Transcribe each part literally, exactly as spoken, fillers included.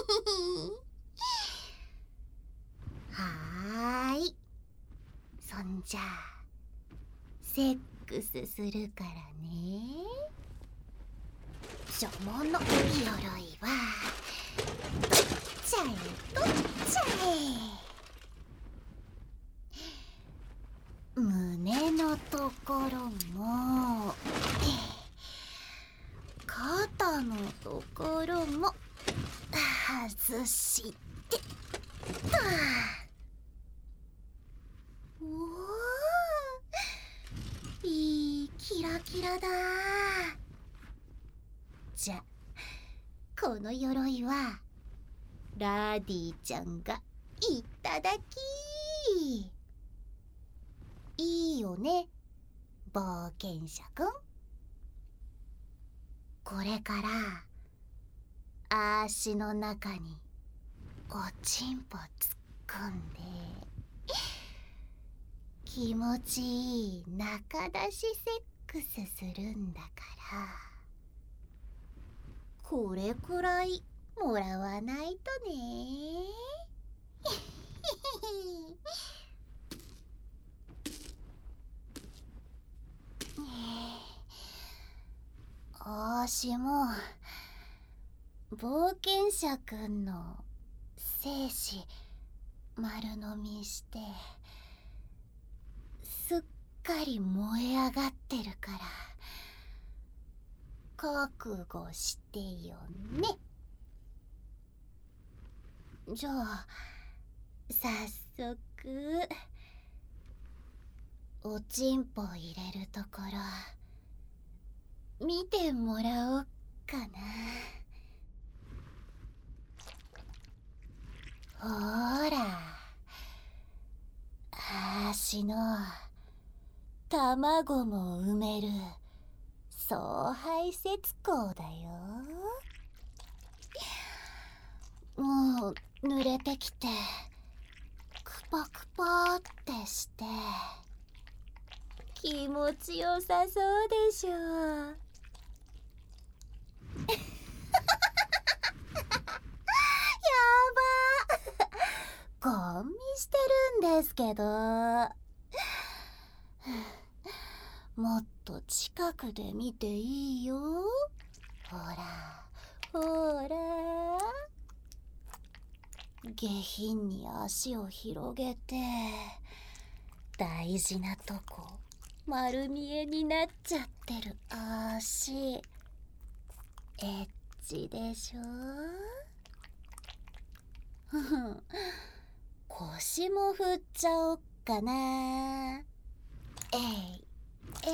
はーい。そんじゃあセックスするからね。所望の鎧は取っちゃえ取っちゃえ。胸のところも肩のところも外してっと。おー、いいキラキラだ。じゃ、この鎧はラディちゃんがいただき。いいよね、冒険者くん。これから足の中におちんぽ突っ込んで気持ちいい中出しセックスするんだから、これくらいもらわないとね。おしも冒険者くんの精子丸飲みしてすっかり燃え上がってるから覚悟してよね。じゃあ早速おちんぽ入れるところ見てもらおっかな。ほら、足の卵も埋める総排泄口だよ。もう濡れてきてクパクパってして気持ちよさそうでしょ。ガン見してるんですけど。もっと近くで見ていいよ。ほらほら、下品に足を広げて大事なとこ丸見えになっちゃってる足、エッチでしょ。腰も振っちゃおっかな。えいえ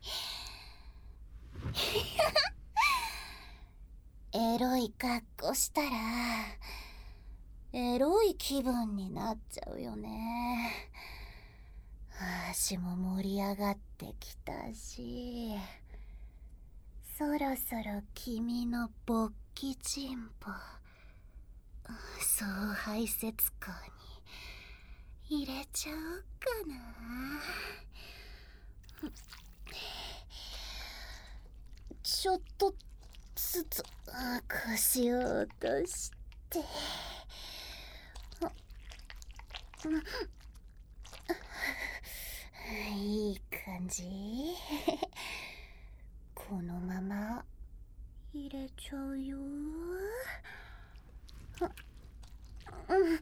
い。エロい格好したらエロい気分になっちゃうよね。足も盛り上がってきたし、そろそろ君の勃起チンポ総排泄口に入れちゃおうかな。ちょっとずつ腰を落としていい感じ。このまま入れちゃうよ。うん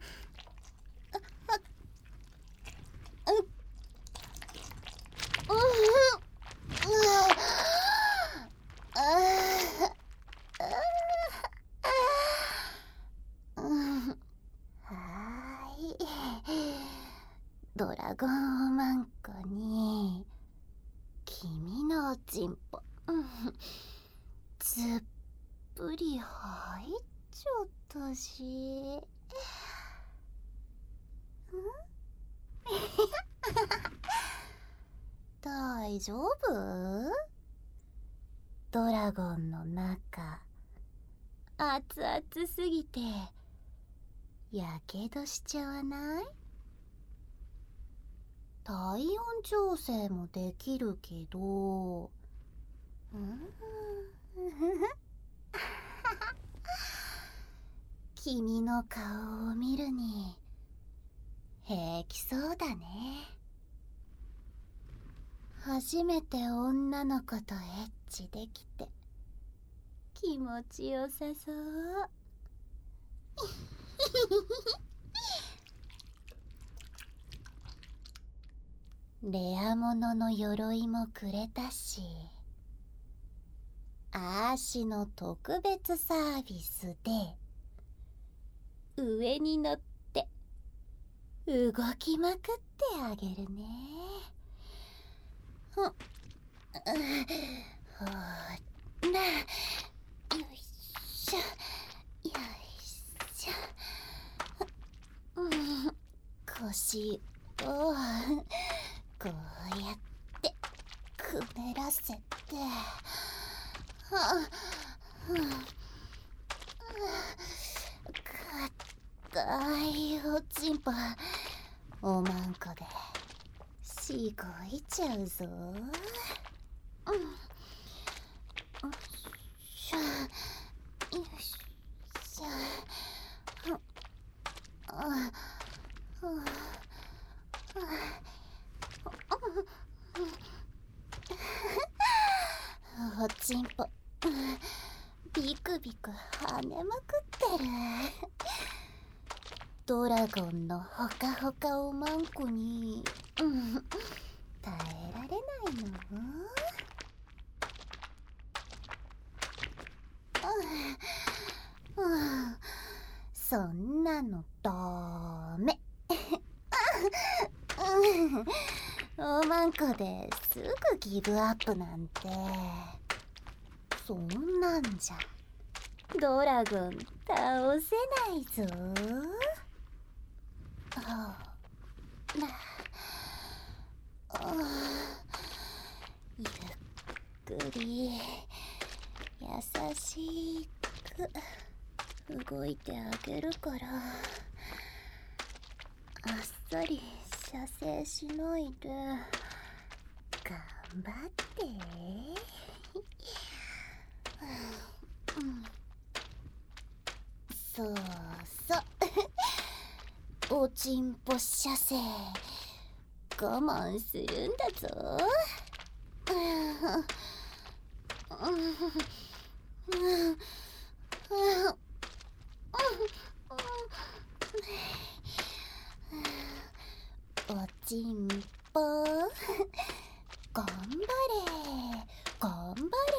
ドラゴンおまんこに君のおちんぽずっぷり入っちゃったし。大丈夫？ドラゴンの中熱々すぎてやけどしちゃわない？体温調整もできるけど、うん気君の顔を見るに平気そうだね。初めて女の子とエッチできて気持ちよさそう。レアものの鎧もくれたし、あーしの特別サービスで上に乗って動きまくってあげるね。ほ、ほーな、よいしょよいしょ、うん、腰をこうやってくねらせて、はあ、かったいおちんぽおまんこでしごいちゃうぞ。うん、よいしょよいしょ、ああおちんぽビクビク跳ねまくってる。ドラゴンのほかほかおまんこに、うん、耐えられないの？うん、そんなのダメ。おまんこですぐギブアップなんて、そんなんじゃドラゴン倒せないぞ。ああ、なあ、ゆっくり優しく動いてあげるから、あっさり射精しないで頑張って。うん、そうそう、おちんぽ射精我慢するんだぞ。おちんぽ頑張れ頑張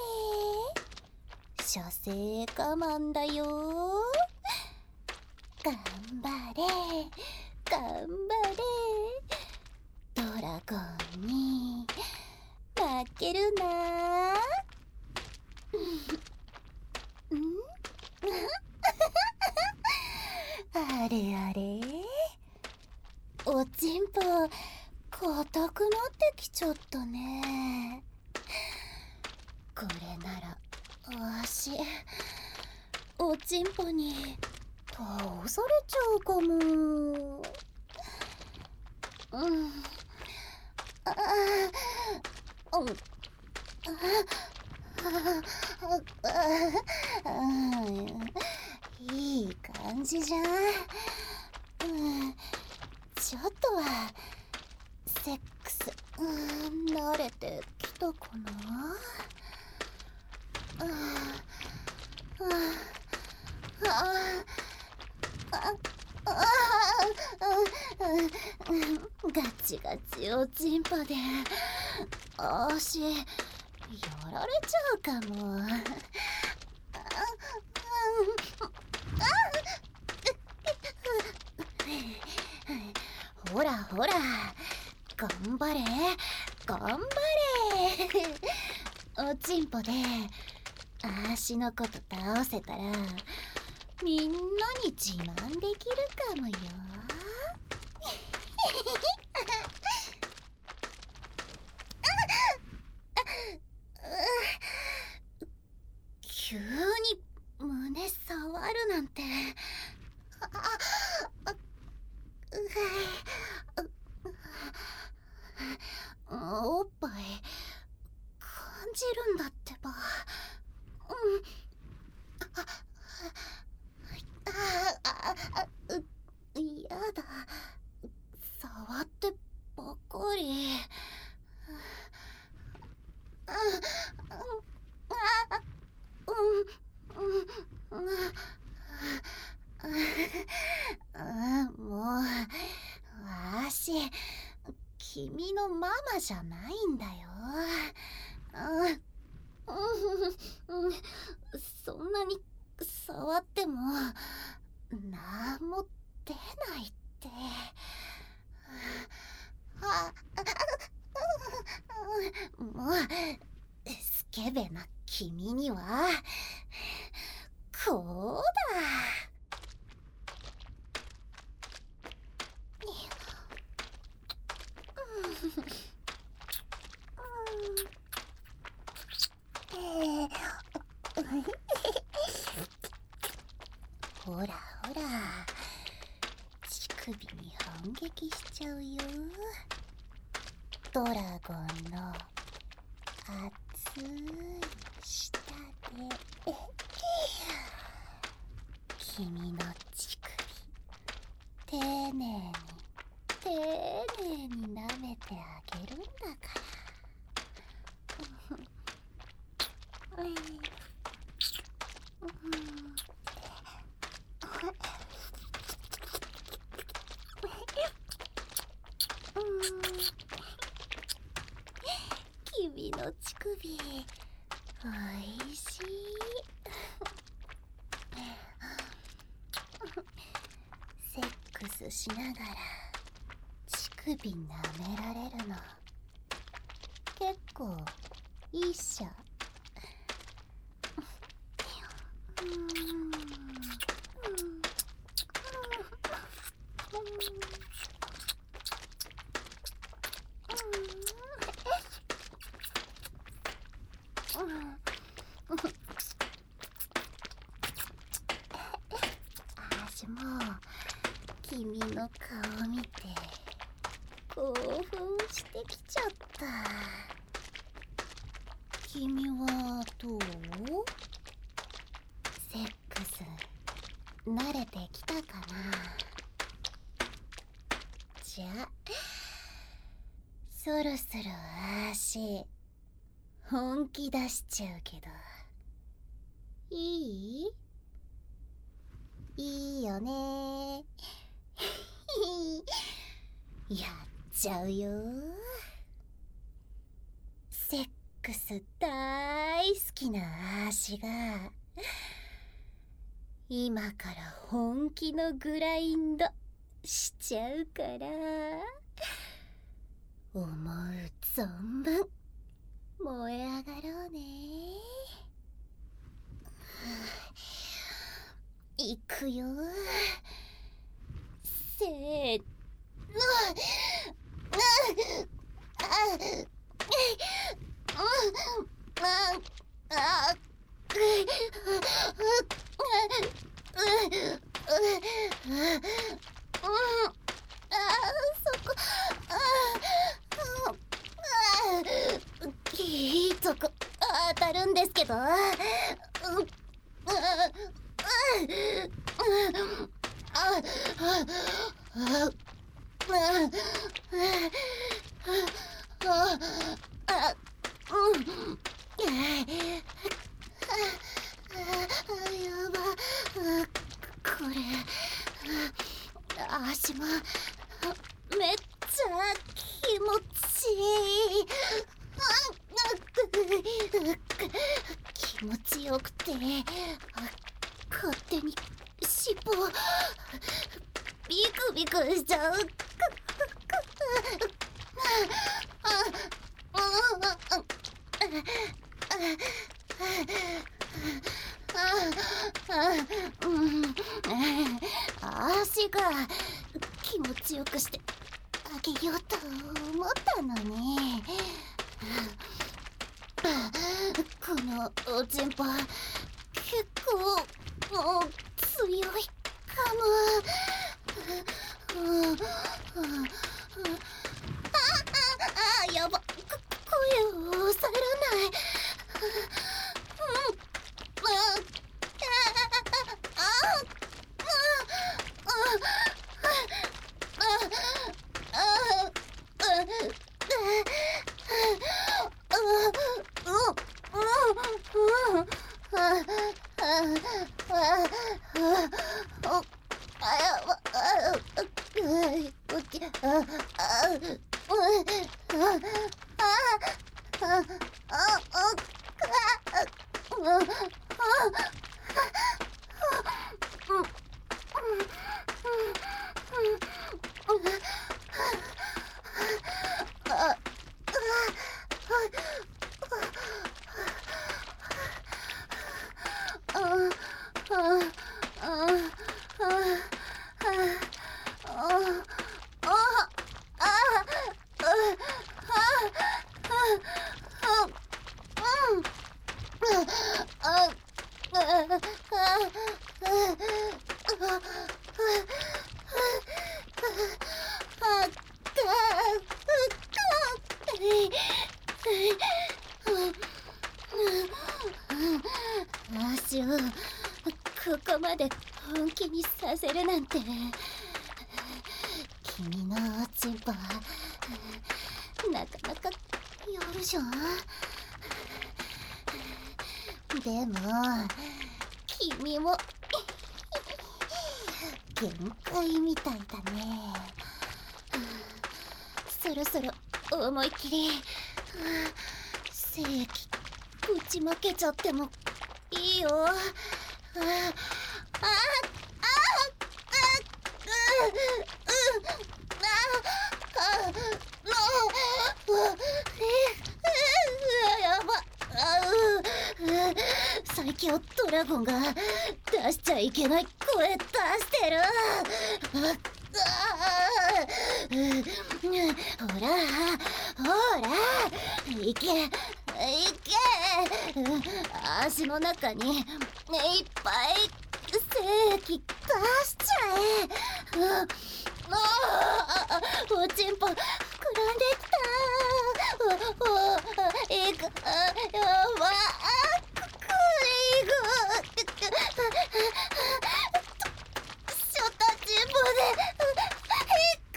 れ、射精我慢だよ。頑張れ頑張れ、ドラゴンに負けるな。んあれあれ、おちんぽ硬くなってきちゃったね。これならわしおちんぽに倒されちゃうかも。うん、ああ、うん、あ、いい感じじゃん。うん、ちょっとはセックス、うん、慣れてきたかな。ああああああ、ガチガチおちんぽで足やられちゃうかも。ほらほら、頑張れ頑張れ。おちんぽで足のこと倒せたらみんなに自慢できるかもよ。急に胸触るなんて、おっぱい感じるんだってば。うん、ああのママじゃないんだよ。うんうんうん、そんなに触ってもなんも出ないって。あもうスケベな君にはこうだ。ほらほら、乳首に反撃しちゃうよ。ドラゴンの熱い舌で君の乳首丁寧に丁寧に舐めてあげるんだから。君の乳首おいしい。セックスしながら乳首舐められるの結構いいっしょ。私も君の顔見て興奮してきちゃった。君はどう？セックス慣れてきたかな？じゃあそろそろ足本気出しちゃうけどいい？いいよね。やっちゃうよ。セックス大好きな足が今から本気のグラインドしちゃうから思う存分燃え上がろうね。いくよ。せーの。いいとこ当たるんですけど。やば、これ足もめっちゃ気持ちいい。気持ちよくて勝手に尻尾ビクビクしちゃう。足が気持ちよくしてあげようと思ったのに、このおちんぽ結構もう強いかも。ああやば、声を抑えらない。あ足をここまで本気にさせるなんて。君のおちんぽはなかなかやるじゃん。でも君も限界みたいだね。そろそろ思いっきり精液ぶちまけちゃってもいいよ。ああああ最強ドラゴンが出しちゃいけない声出してる。ほらほらいけいけ。足の中にいっぱい精液出しちゃえ。おちんぽ膨らんできた。いくやばショタチンポでいく。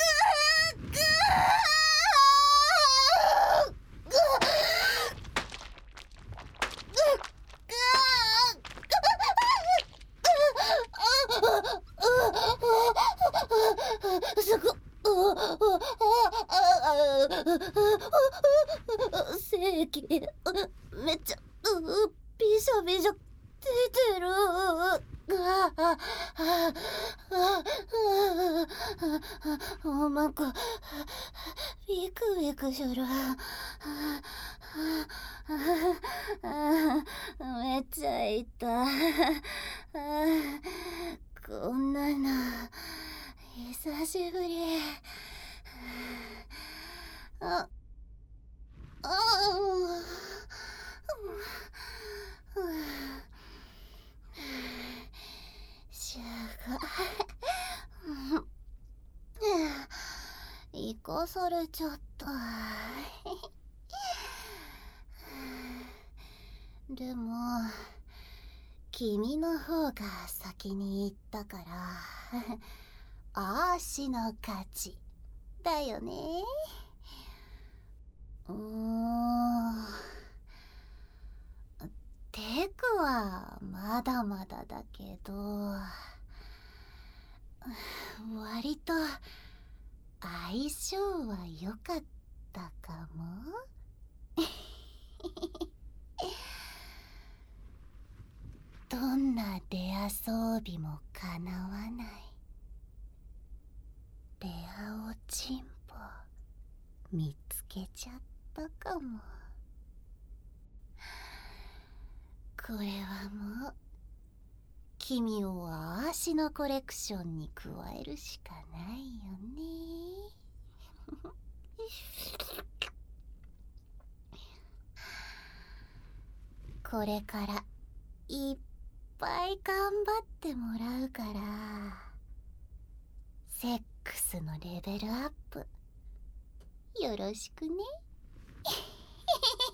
すごっ。精液めっちゃびしょびしょ出てる。おまんこビクビクしょる。めっちゃ痛い。こんなの久しぶり。ああしゃが生かされちゃった。でも君の方が先に行ったからあーしの勝ちだよね。うーんテクはまだまだだけど割と相性は良かったかも。どんなレア装備もかなわないレアおちんぽ見つけちゃったかも。これはもう君をあーしのコレクションに加えるしかないよね。これからいっぱい頑張ってもらうからセックスのレベルアップよろしくね。